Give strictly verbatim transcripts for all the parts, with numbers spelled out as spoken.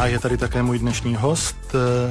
A je tady také můj dnešní host,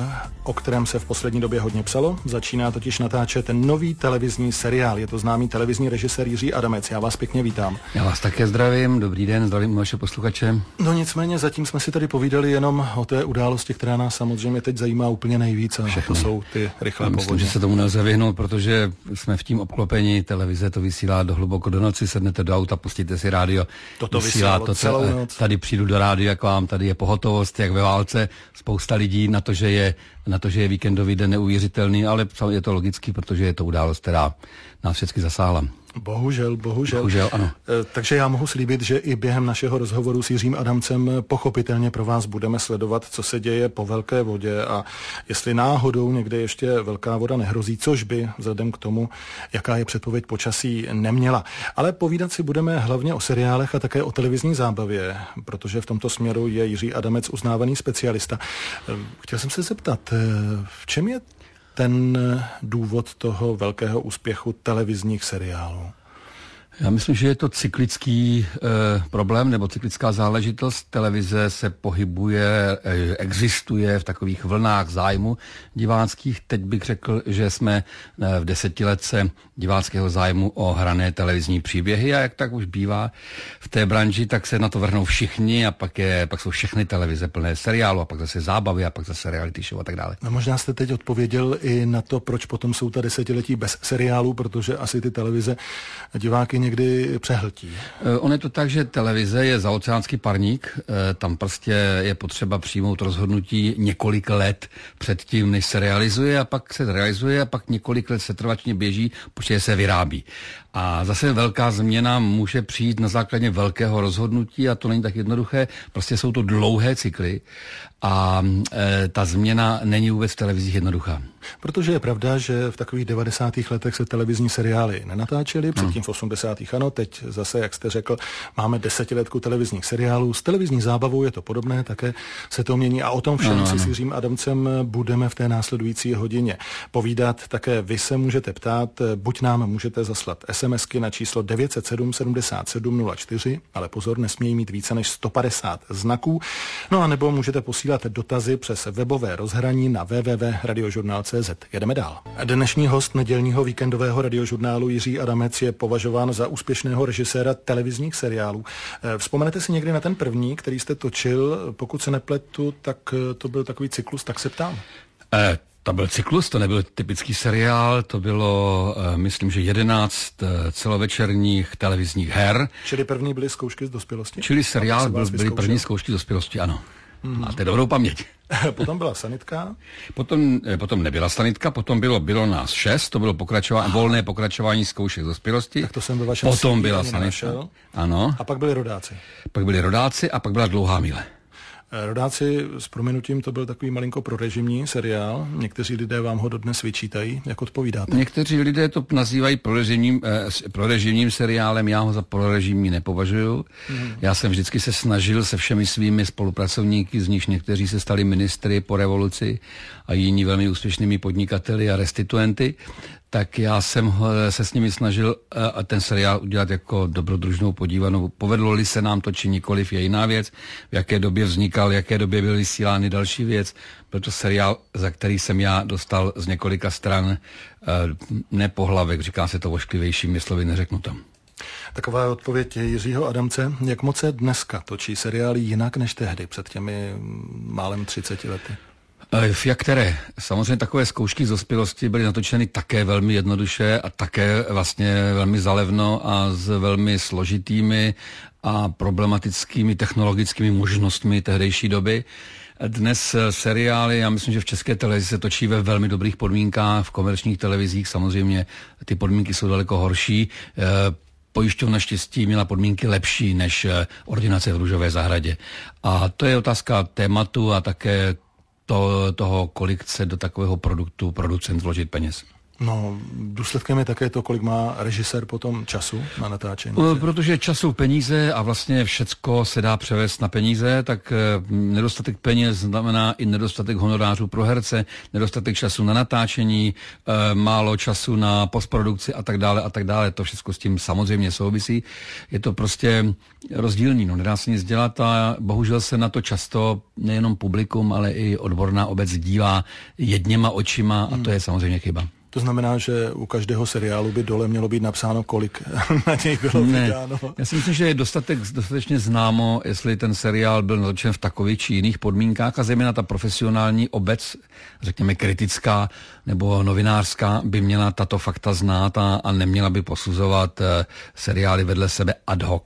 o kterém se v poslední době hodně psalo. Začíná totiž natáčet nový televizní seriál. Je to známý televizní režisér Jiří Adamec. Já vás pěkně vítám. Já vás také zdravím, dobrý den, zdravím vaše posluchače. No nicméně zatím jsme si tady povídali jenom o té události, která nás samozřejmě teď zajímá úplně nejvíc. A to jsou ty rychlé povodně. Myslím, že se tomu nelze vyhnout, protože jsme v tím obklopení, televize to vysílá do hluboko do noci, sednete do auta, pustíte si rádio. Toto vysílá to celou noc. Tady přijdu do rádia k vám, tady je pohotovost, jak ve válce, spousta lidí na to, že je, na to, že je víkendový den neuvěřitelný, ale je to logický, protože je to událost, která nás všechny zasáhla. Bohužel, bohužel. Bohužel, ano. Takže já mohu slíbit, že i během našeho rozhovoru s Jiřím Adamcem pochopitelně pro vás budeme sledovat, co se děje po velké vodě a jestli náhodou někde ještě velká voda nehrozí, což by vzhledem k tomu, jaká je předpověď počasí, neměla. Ale povídat si budeme hlavně o seriálech a také o televizní zábavě, protože v tomto směru je Jiří Adamec uznávaný specialista. Chtěl jsem se zeptat, v čem je ten důvod toho velkého úspěchu televizních seriálů? Já myslím, že je to cyklický e, problém nebo cyklická záležitost. Televize se pohybuje, e, existuje v takových vlnách zájmu diváckých. Teď bych řekl, že jsme e, v desetiletce diváckého zájmu o hrané televizní příběhy a jak tak už bývá v té branži, tak se na to vrhnou všichni a pak, je, pak jsou všechny televize plné seriálu a pak zase zábavy a pak zase reality show a tak dále. No možná jste teď odpověděl i na to, proč potom jsou ta desetiletí bez seriálů, protože asi ty televize diváky někdy přehltí. On je to tak, že televize je zaoceánský parník, tam prostě je potřeba přijmout rozhodnutí několik let předtím, než se realizuje a pak se realizuje a pak několik let se trvačně běží, protože se vyrábí. A zase velká změna může přijít na základě velkého rozhodnutí a to není tak jednoduché, prostě jsou to dlouhé cykly a e, ta změna není vůbec v televizích jednoduchá. Protože je pravda, že v takových devadesátých letech se televizní seriály nenatáčely, předtím v osmdesátých ano, teď zase, jak jste řekl, máme desetiletku televizních seriálů. S televizní zábavou je to podobné, také se to mění a o tom všem ano, si ano. s Jiřím Adamcem budeme v té následující hodině povídat. Také vy se můžete ptát, buď nám můžete zaslat SMSky na číslo devět set sedm sedmdesát sedm nula čtyři, ale pozor, nesmějí mít více než sto padesát znaků, no a nebo můžete posílat dotazy přes webové rozhraní na w w w tečka radiožurnál tečka c z. Jedeme dál. Dnešní host nedělního víkendového radiožurnálu Jiří Adamec je považován za úspěšného režiséra televizních seriálů. Vzpomenete si někdy na ten první, který jste točil? Pokud se nepletu, tak to byl takový cyklus, tak se ptám. Eh. To byl cyklus, to nebyl typický seriál, to bylo, uh, myslím, že jedenáct uh, celovečerních televizních her. Čili první byly zkoušky z dospělosti? Čili seriál byl, byly první zkoušky z dospělosti, ano. Mm. Máte dobrou paměť. Potom byla sanitka? Potom, potom nebyla sanitka, potom bylo, bylo nás šest, to bylo pokračování, volné pokračování zkoušek z dospělosti. Tak to jsem ve vašem Potom byla sanitka. Ano. A pak byli rodáci. Pak byli rodáci a pak byla dlouhá míle. Rodáci, s prominutím, to byl takový malinko prorežimní seriál. Někteří lidé vám ho dodnes vyčítají. Jak odpovídáte? Někteří lidé to nazývají prorežimním, eh, prorežimním seriálem, já ho za prorežimní nepovažuju. Hmm. Já jsem vždycky se snažil se všemi svými spolupracovníky, z nich někteří se stali ministry po revoluci a jiní velmi úspěšnými podnikateli a restituenty, tak já jsem se s nimi snažil uh, ten seriál udělat jako dobrodružnou podívanou. Povedlo-li se nám to, či nikoliv, je jiná věc. V jaké době vznikal, v jaké době byl vysílány, další věc. Byl to seriál, za který jsem já dostal z několika stran uh, ne pohlavek, říká se to ošklivějšími slovy, neřeknu tam. Taková odpověď Jiřího Adamce. Jak moc se dneska točí seriály jinak než tehdy, před těmi málem třiceti lety? Jak které? Samozřejmě takové zkoušky z dospělosti byly natočeny také velmi jednoduše a také vlastně velmi zalevno a s velmi složitými a problematickými technologickými možnostmi tehdejší doby. Dnes seriály, já myslím, že v České televizi se točí ve velmi dobrých podmínkách, v komerčních televizích samozřejmě ty podmínky jsou daleko horší. Pojišťovna štěstí měla podmínky lepší než ordinace v Růžové zahradě. A to je otázka tématu a také To, toho, kolik chce do takového produktu producent vložit peněz. No, důsledkem je také to, kolik má režisér potom času na natáčení. Protože času peníze a vlastně všecko se dá převést na peníze, tak nedostatek peněz znamená i nedostatek honorářů pro herce, nedostatek času na natáčení, málo času na postprodukci a tak dále a tak dále. To všechno s tím samozřejmě souvisí. Je to prostě rozdílný, no, nedá se nic dělat a bohužel se na to často nejenom publikum, ale i odborná obec dívá jedněma očima a to je samozřejmě chyba. To znamená, že u každého seriálu by dole mělo být napsáno, kolik na něj bylo ne. vydáno. Já si myslím, že je dostatek, dostatečně známo, jestli ten seriál byl natočen v takových či jiných podmínkách a zejména ta profesionální obec, řekněme kritická nebo novinářská, by měla tato fakta znát a, a neměla by posuzovat uh, seriály vedle sebe ad hoc.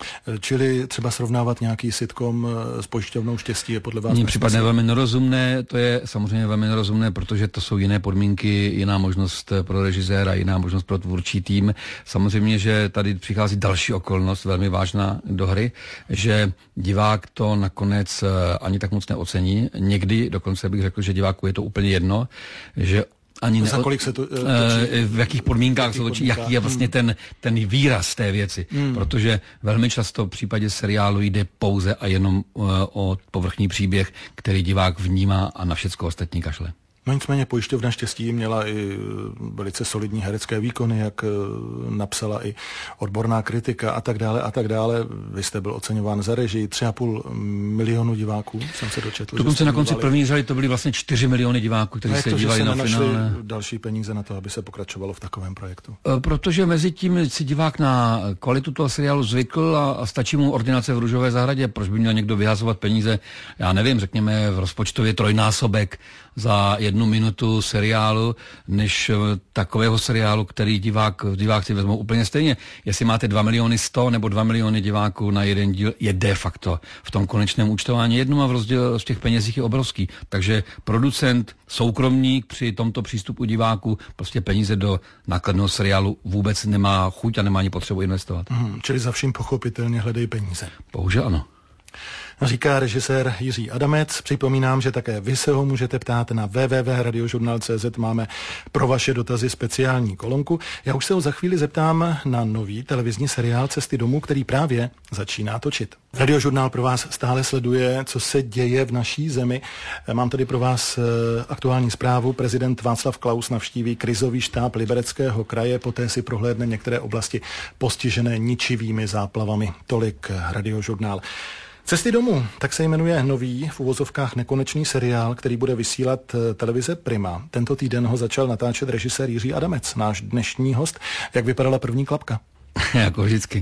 Čili třeba srovnávat nějaký sitcom s Pojišťovnou štěstí je podle vás? Mně připadne velmi nerozumné, to je samozřejmě velmi nerozumné, protože to jsou jiné podmínky, jiná možnost pro režiséra, jiná možnost pro tvůrčí tým. Samozřejmě, že tady přichází další okolnost, velmi vážná do hry, že divák to nakonec ani tak moc neocení. Někdy dokonce bych řekl, že diváku je to úplně jedno, že ani za kolik se to točí? V jakých podmínkách se točí, jaký je vlastně ten, ten výraz té věci. Hmm. Protože velmi často v případě seriálu jde pouze a jenom uh, o povrchní příběh, který divák vnímá a na všecko ostatní kašle. No nicméně Pojišťovna štěstí měla i velice solidní herecké výkony, jak napsala i odborná kritika a tak dále a tak dále. Vy jste byl oceňován za režii, tři a půl milionu diváků, jsem se dočetl. Dokonce na konci první řady to byly vlastně čtyři miliony diváků, kteří se dívali na finále. Další peníze na to, aby se pokračovalo v takovém projektu? Protože mezi tím si divák na kvalitu toho seriálu zvykl a, a stačí mu Ordinace v Růžové zahradě. Proč by měl někdo vyhazovat peníze? Já nevím, řekněme v rozpočtově trojnásobek za jednu minutu seriálu, než takového seriálu, který divák, divák si vezmou úplně stejně. Jestli máte dva miliony sto nebo dva miliony diváků na jeden díl, je de facto v tom konečném účtování jedno a v rozdíl z těch penězích je obrovský. Takže producent, soukromník při tomto přístupu diváků prostě peníze do nákladného seriálu vůbec nemá chuť a nemá ani potřebu investovat. Hmm, čili za vším pochopitelně hledají peníze. Bohužel ano. Říká režisér Jiří Adamec. Připomínám, že také vy se ho můžete ptát na w w w tečka radiožurnal tečka c z. Máme pro vaše dotazy speciální kolonku. Já už se ho za chvíli zeptám na nový televizní seriál Cesty domů, který právě začíná točit. Radiožurnál pro vás stále sleduje, co se děje v naší zemi. Mám tady pro vás aktuální zprávu. Prezident Václav Klaus navštíví krizový štáb Libereckého kraje, poté si prohlédne některé oblasti postižené ničivými záplavami. Tolik Radiožurnál. Cesty domů, tak se jmenuje nový v uvozovkách nekonečný seriál, který bude vysílat televize Prima. Tento týden ho začal natáčet režisér Jiří Adamec, náš dnešní host. Jak vypadala první klapka? Jako vždycky.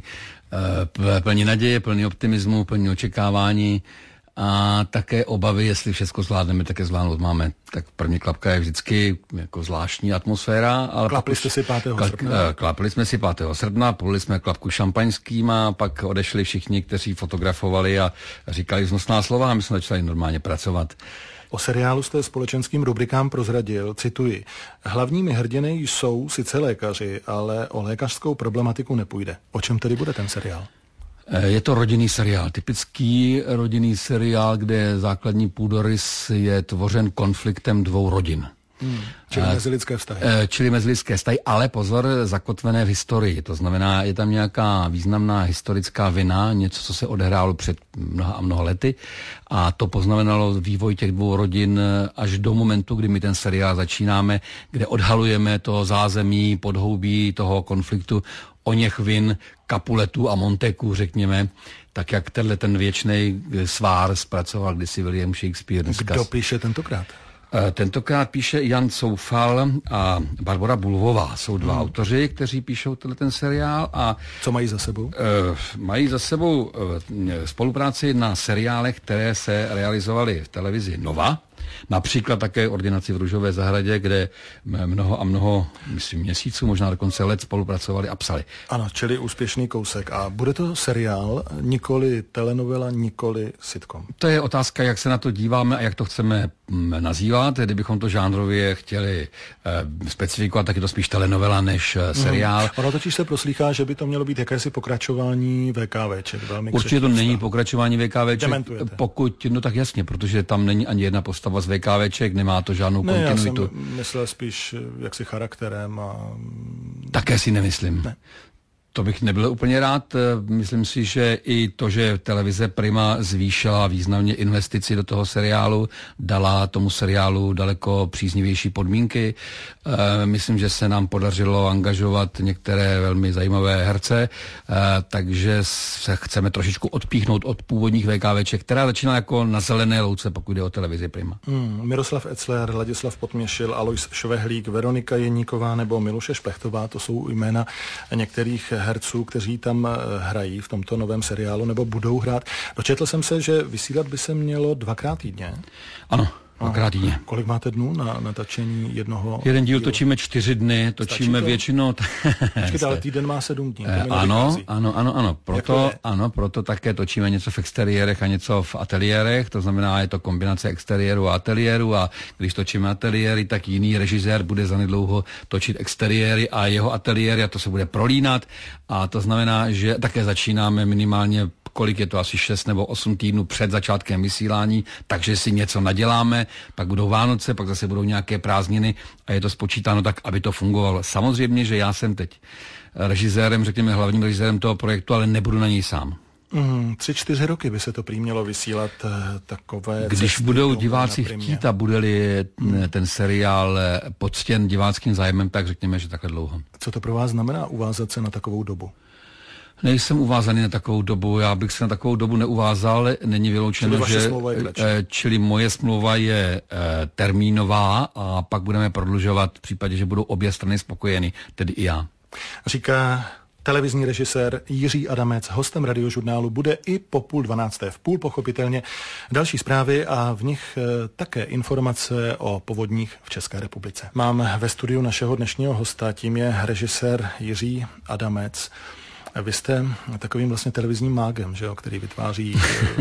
Plný naděje, plný optimismu, plný očekávání a také obavy, jestli všechno zvládneme, také zvládnout máme. Tak první klapka je vždycky jako zvláštní atmosféra. Ale klapli jste si pátého srpna? Klapli jsme si pátého srpna, polili jsme klapku šampaňským a pak odešli všichni, kteří fotografovali a říkali vznosná slova a my jsme začali normálně pracovat. O seriálu jste společenským rubrikám prozradil, cituji, hlavními hrdiny jsou sice lékaři, ale o lékařskou problematiku nepůjde. O čem tedy bude ten seriál? Je to rodinný seriál, typický rodinný seriál, kde základní půdorys je tvořen konfliktem dvou rodin. Hmm, čili mezilidské vztahy. Čili mezilidské vztahy, ale pozor, zakotvené v historii. To znamená, je tam nějaká významná historická vina, něco, co se odehrálo před mnoha a mnoha lety a to poznamenalo vývoj těch dvou rodin až do momentu, kdy my ten seriál začínáme, kde odhalujeme to zázemí, podhoubí toho konfliktu, oněch vin, Capuletů a Monteků, řekněme, tak jak tenhle ten věčný svár zpracoval kdysi William Shakespeare. Dneska. Kdo píše tentokrát? Tentokrát píše Jan Coufal a Barbora Bulvová. Jsou dva hmm. autoři, kteří píšou tenhle ten seriál. A co mají za sebou? Uh, mají za sebou uh, spolupráci na seriálech, které se realizovaly v televizi Nova. Například také Ordinaci v Růžové zahradě, kde mnoho a mnoho, myslím, měsíců, možná dokonce let spolupracovali a psali. Ano, čili úspěšný kousek. A bude to seriál, nikoli telenovela, nikoli sitcom? To je otázka, jak se na to díváme a jak to chceme nazývat. Kdybychom to žánrově chtěli eh, specifikovat, tak je to spíš telenovela než eh, seriál. Mm. Ono totiž se proslýchá, že by to mělo být jakési pokračování VKVček. Určitě to není pokračování VKVček. Dementujete. Pokud, no tak jasně, protože tam není ani jedna postava třeba z VKVček, nemá to žádnou ne, kontinuitu. Já jsem myslel spíš jaksi charakterem a... Také si nemyslím. Ne. To bych nebyl úplně rád. Myslím si, že i to, že televize Prima zvýšila významně investici do toho seriálu, dala tomu seriálu daleko příznivější podmínky. Myslím, že se nám podařilo angažovat některé velmi zajímavé herce, takže se chceme trošičku odpíchnout od původních VKVček, která začíná jako na zelené louce, pokud jde o televizi Prima. Hmm, Miroslav Etzler, Ladislav Podměšil, Alois Švehlík, Veronika Jeníková nebo Miluše Špechtová, to jsou jména některých herců, kteří tam hrají v tomto novém seriálu nebo budou hrát. Dočetl jsem se, že vysílat by se mělo dvakrát týdně. Ano. Dvakrát týdně. Kolik máte dnů na natačení jednoho? Jeden díl točíme čtyři dny, točíme většinou... Počkejte, ale týden má sedm dní. Eh, ano, ano, ano, ano. Proto, ano, proto také točíme něco v exteriérech a něco v ateliérech, to znamená, je to kombinace exteriéru a ateliéru a když točíme ateliéry, tak jiný režisér bude zanedlouho točit exteriéry a jeho ateliéry a to se bude prolínat a to znamená, že také začínáme minimálně kolik je to, asi šest nebo osm týdnů před začátkem vysílání, takže si něco naděláme, pak budou Vánoce, pak zase budou nějaké prázdniny a je to spočítáno tak, aby to fungovalo. Samozřejmě, že já jsem teď režisérem, řekněme hlavním režisérem toho projektu, ale nebudu na něj sám. Mm, tři, čtyři roky by se to prý mělo vysílat takové... Když budou diváci chtít a bude-li ten seriál poctěn diváckým zájmem, tak řekněme, že takhle dlouho. Co to pro vás znamená uvázat se na takovou dobu? Nejsem uvázaný na takovou dobu, já bych se na takovou dobu neuvázal, není vyloučeno, čili že... Je čili moje smlouva je e, termínová a pak budeme prodlužovat v případě, že budou obě strany spokojeny, tedy i já. Říká televizní režisér Jiří Adamec, hostem Radiožurnálu bude i po půl dvanácté v půl, pochopitelně další zprávy a v nich e, také informace o povodních v České republice. Mám ve studiu našeho dnešního hosta, tím je režisér Jiří Adamec. Vy jste takovým vlastně televizním mágem, že jo, který vytváří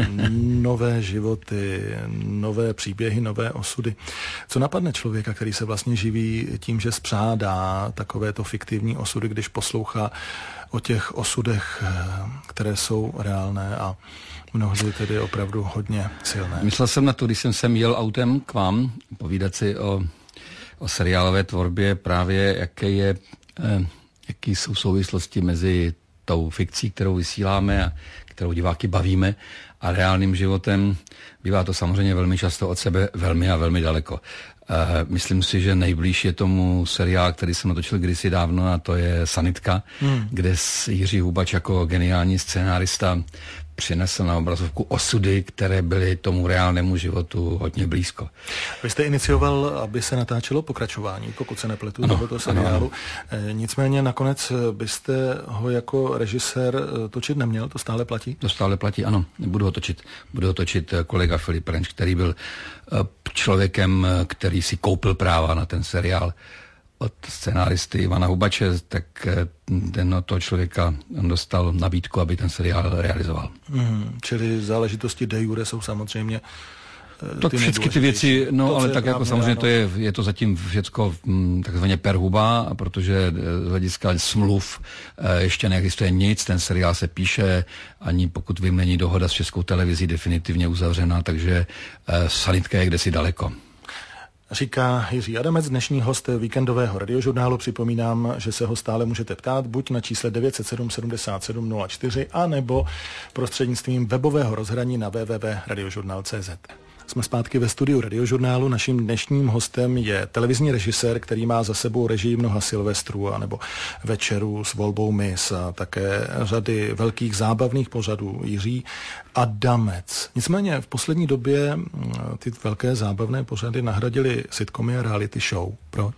nové životy, nové příběhy, nové osudy. Co napadne člověka, který se vlastně živí tím, že spřádá takovéto fiktivní osudy, když poslouchá o těch osudech, které jsou reálné a mnohdy tedy opravdu hodně silné? Myslel jsem na to, když jsem sem jel autem k vám, povídat si o, o seriálové tvorbě, právě jaké je, eh, jaký jsou souvislosti mezi tou fikcí, kterou vysíláme a kterou diváky bavíme a reálným životem. Bývá to samozřejmě velmi často od sebe velmi a velmi daleko. Uh, myslím si, že nejblíž je tomu seriál, který jsem natočil kdysi dávno a to je Sanitka, hmm. kde Jiří Hubač jako geniální scénárista přinesl na obrazovku osudy, které byly tomu reálnému životu hodně blízko. Vy jste inicioval, aby se natáčelo pokračování, pokud se nepletu, ano, tohoto seriálu. Ano. Nicméně nakonec byste ho jako režisér točit neměl, to stále platí? To stále platí, ano. Budu ho točit. Budu ho točit kolega Filip Renč, který byl člověkem, který si koupil práva na ten seriál od scenáristy Ivana Hubače, tak ten toho člověka dostal nabídku, aby ten seriál realizoval. Hmm, čili záležitosti de jure jsou samozřejmě tak ty všechny ty věci, no to, ale tak jako samozřejmě to je, je to zatím všecko takzvaně per huba, protože z hlediska smluv ještě neexistuje nic, ten seriál se píše, ani pokud vím, není dohoda s Českou televizí definitivně uzavřená, takže Sanitka je kdesi daleko. Říká Jiří Adamec, dnešní host víkendového Radiožurnálu. Připomínám, že se ho stále můžete ptát buď na čísle devět set sedm sedmdesát sedm nula čtyři a nebo prostřednictvím webového rozhraní na w w w tečka radiožurnál tečka c z. Jsme zpátky ve studiu Radiožurnálu. Naším dnešním hostem je televizní režisér, který má za sebou režii mnoha Silvestrů a nebo večerů s volbou mis a také řady velkých zábavných pořadů, Jiří Adamec. Nicméně v poslední době ty velké zábavné pořady nahradily sitcomy a reality show. Proč?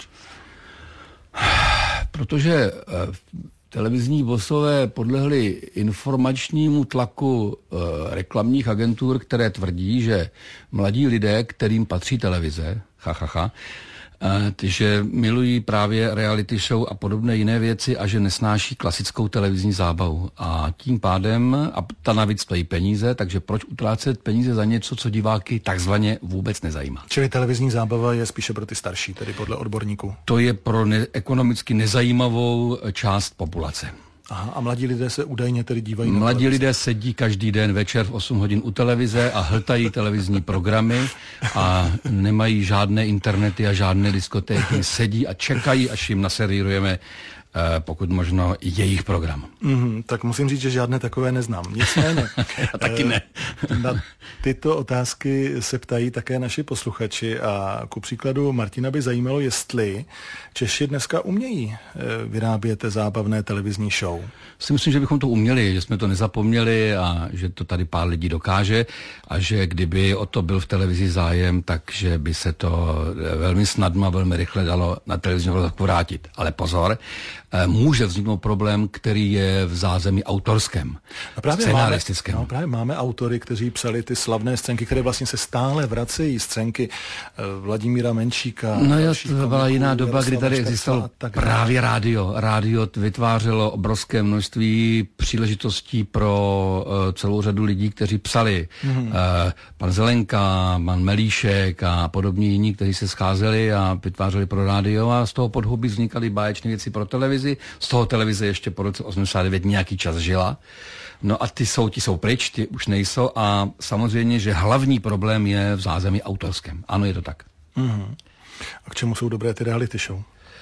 Protože televizní bossové podlehli informačnímu tlaku e, reklamních agentur, které tvrdí, že mladí lidé, kterým patří televize, ha, ha, ha, e, že milují právě reality show a podobné jiné věci a že nesnáší klasickou televizní zábavu. A tím pádem, a ta navíc stojí peníze, takže proč utrácet peníze za něco, co diváky takzvaně vůbec nezajímá. Čili televizní zábava je spíše pro ty starší, tedy podle odborníků. To je pro ne- ekonomicky nezajímavou část populace. Aha, a mladí lidé se údajně tedy dívají na Mladí televizi. lidé sedí každý den večer v osm hodin u televize a hltají televizní programy a nemají žádné internety a žádné diskotéky. Sedí a čekají, až jim naservírujeme pokud možno jejich program. Mm, tak musím říct, že žádné takové neznám. Nicméně. Já taky ne. Na tyto otázky se ptají také naši posluchači a ku příkladu Martina by zajímalo, jestli Češi dneska umějí vyrábět zábavné televizní show. Si myslím, že bychom to uměli, že jsme to nezapomněli a že to tady pár lidí dokáže a že kdyby o to byl v televizi zájem, takže by se to velmi snadno a velmi rychle dalo na televizní obrazovku vrátit. Ale pozor, může vzniknout problém, který je v zázemí autorském, no právě scenaristickém. Máme, no právě máme autory, kteří psali ty slavné scénky, které vlastně se stále vracejí, scénky Vladimíra Menšíka. No jo, to byla jiná doba, kdy tady existoval právě rádio. Rádio vytvářelo obrovské množství příležitostí pro uh, celou řadu lidí, kteří psali. Mm-hmm. Uh, pan Zelenka, pan Melíšek a podobní jiní, kteří se scházeli a vytvářeli pro rádio a z toho podhubí vznikaly báječné věci pro televizi. Z toho televize ještě po roce osmdesát devět nějaký čas žila. No a ty jsou, ti jsou pryč, ty už nejsou a samozřejmě, že hlavní problém je v zázemí autorském. Ano, je to tak. Mm-hmm. A k čemu jsou dobré ty reality show?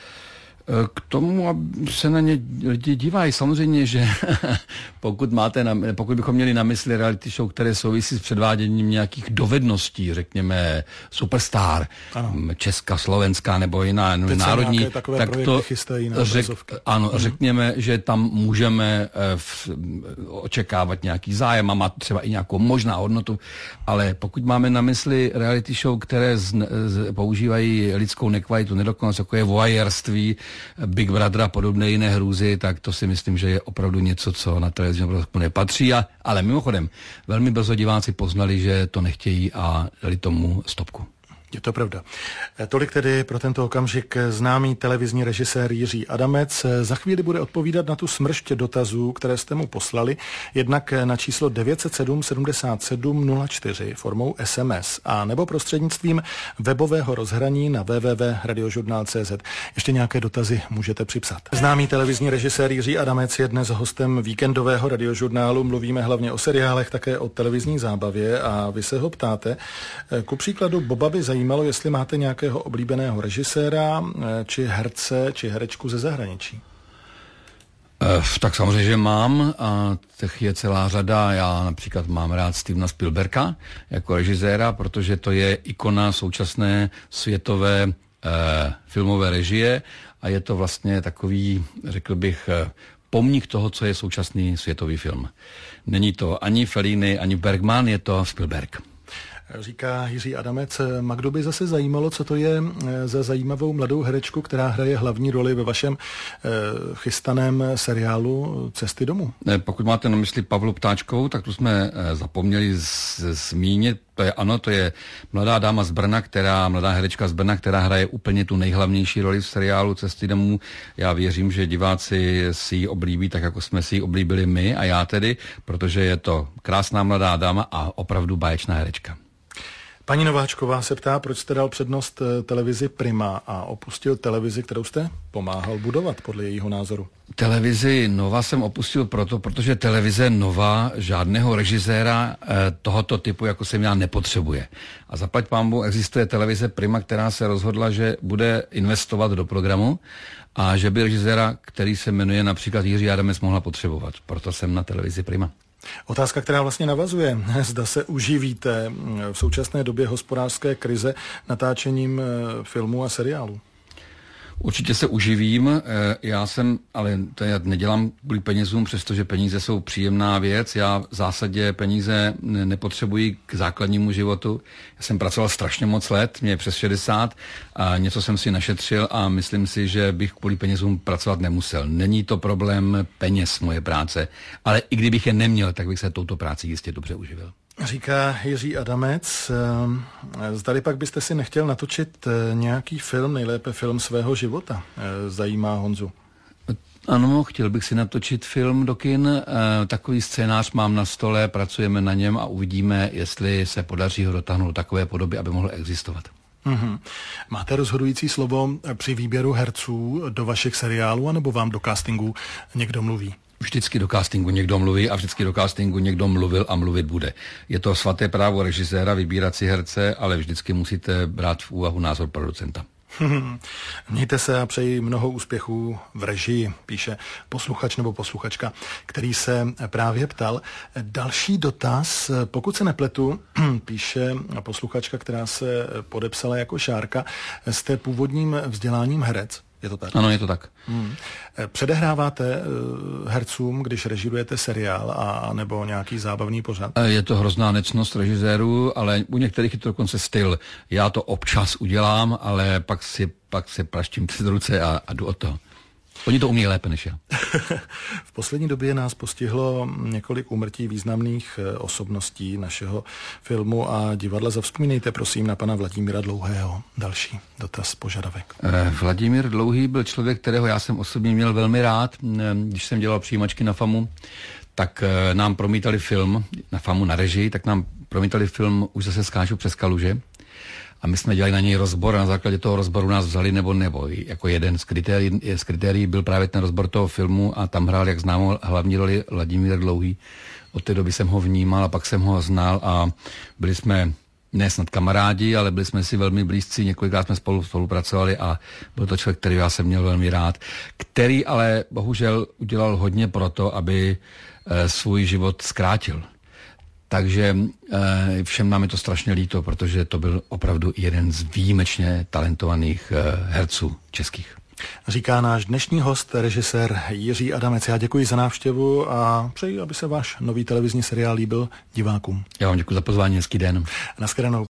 K tomu, aby se na ně lidi dívají. Samozřejmě, že pokud, máte na, pokud bychom měli na mysli reality show, které souvisí s předváděním nějakých dovedností, řekněme Superstar, ano. Česká, slovenská nebo jiná teď národní, tak to řek, ano, hmm. řekněme, že tam můžeme v, očekávat nějaký zájem a má třeba i nějakou možná hodnotu, ale pokud máme na mysli reality show, které z, z, používají lidskou nekvalitu, nedokonalost, jako je voyeurství, Big Brother a podobné jiné hrůzy, tak to si myslím, že je opravdu něco, co na televizní obrazovku nepatří. A, ale mimochodem, velmi brzo diváci poznali, že to nechtějí a dali tomu stopku. Je to pravda. Tolik tedy pro tento okamžik známý televizní režisér Jiří Adamec. Za chvíli bude odpovídat na tu smršť dotazů, které jste mu poslali, jednak na číslo devět set sedm sedmdesát sedm nula čtyři formou S M S a nebo prostřednictvím webového rozhraní na w w w tečka radiožurnál tečka c z. Ještě nějaké dotazy můžete připsat. Známý televizní režisér Jiří Adamec je dnes hostem víkendového radiožurnálu. Mluvíme hlavně o seriálech, také o televizní zábavě a vy se ho ptáte. Ku příkladu Boba by zajímalo, jestli máte nějakého oblíbeného režiséra, či herce, či herečku ze zahraničí. E, tak samozřejmě, že mám a těch je celá řada. Já například mám rád Stevena Spielberga jako režiséra, protože to je ikona současné světové e, filmové režie a je to vlastně takový, řekl bych, pomník toho, co je současný světový film. Není to ani Fellini, ani Bergman, je to Spielberg. Říká Jiří Adamec. Magdu by zase zajímalo, co to je za zajímavou mladou herečku, která hraje hlavní roli ve vašem eh, chystaném seriálu Cesty domů. Pokud máte na mysli Pavlu Ptáčkovou, tak tu jsme eh, zapomněli z, zmínit. To je ano, to je mladá dáma z Brna, která, mladá herečka z Brna, která hraje úplně tu nejhlavnější roli v seriálu Cesty domů. Já věřím, že diváci si ji oblíbí tak, jako jsme si ji oblíbili my a já tedy, protože je to krásná mladá dáma a opravdu báječná herečka. Paní Nováčková se ptá, proč jste dal přednost televizi Prima a opustil televizi, kterou jste pomáhal budovat, podle jejího názoru. Televizi Nova jsem opustil proto, protože televize Nova žádného režiséra eh, tohoto typu, jako jsem já, nepotřebuje. A zaplať pánbu, existuje televize Prima, která se rozhodla, že bude investovat do programu a že by režiséra, který se jmenuje například Jiří Adamec, mohla potřebovat. Proto jsem na televizi Prima. Otázka, která vlastně navazuje. Zda se uživíte v současné době hospodářské krize natáčením filmů a seriálů? Určitě se uživím, já jsem, ale to já nedělám kvůli penězům, přestože peníze jsou příjemná věc, já v zásadě peníze nepotřebuji k základnímu životu. Já jsem pracoval strašně moc let, mě je přes šedesát a něco jsem si našetřil a myslím si, že bych kvůli penězům pracovat nemusel. Není to problém peněz moje práce, ale i kdybych je neměl, tak bych se touto práci jistě dobře uživil. Říká Jiří Adamec. Zdali pak byste si nechtěl natočit nějaký film, nejlépe film svého života? Zajímá Honzu. Ano, chtěl bych si natočit film do kin. Takový scénář mám na stole, pracujeme na něm a uvidíme, jestli se podaří ho dotáhnout do takové podoby, aby mohl existovat. Mm-hmm. Máte rozhodující slovo při výběru herců do vašich seriálů, anebo vám do castingu někdo mluví? Vždycky do castingu někdo mluví a vždycky do castingu někdo mluvil a mluvit bude. Je to svaté právo režiséra vybírat si herce, ale vždycky musíte brát v úvahu názor producenta. Mějte se a přeji mnoho úspěchů v režii, píše posluchač nebo posluchačka, který se právě ptal. Další dotaz, pokud se nepletu, píše posluchačka, která se podepsala jako Šárka, jste původním vzděláním herec. Je to tak? Ano, je to tak. Hmm. Předehráváte hercům, když režirujete seriál a nebo nějaký zábavný pořad? Je to hrozná necnost režisérů, ale u některých je to dokonce styl. Já to občas udělám, ale pak si pak se praštím přes ruce a, a jdu od toho. Oni to umí lépe než já. V poslední době nás postihlo několik úmrtí významných osobností našeho filmu a divadla. Zavzpomínejte prosím na pana Vladimíra Dlouhého. Další dotaz, požadavek. Eh, Vladimír Dlouhý byl člověk, kterého já jsem osobně měl velmi rád. Když jsem dělal přijímačky na FAMu, tak eh, nám promítali film, na FAMu na režii, tak nám promítali film Už zase skáču přes kaluže. A my jsme dělali na něj rozbor a na základě toho rozboru nás vzali nebo nebo. Jako jeden z kritérií, z kritérií byl právě ten rozbor toho filmu a tam hrál, jak známo, hlavní roli Vladimír Dlouhý. Od té doby jsem ho vnímal a pak jsem ho znal a byli jsme ne snad kamarádi, ale byli jsme si velmi blízcí, několikrát jsme spolu spolupracovali a byl to člověk, který já jsem měl velmi rád, který ale bohužel udělal hodně pro to, aby e, svůj život zkrátil. Takže e, všem nám je to strašně líto, protože to byl opravdu jeden z výjimečně talentovaných e, herců českých. Říká náš dnešní host, režisér Jiří Adamec. Já děkuji za návštěvu a přeji, aby se váš nový televizní seriál líbil divákům. Já vám děkuji za pozvání, hezký den. Naschledanou.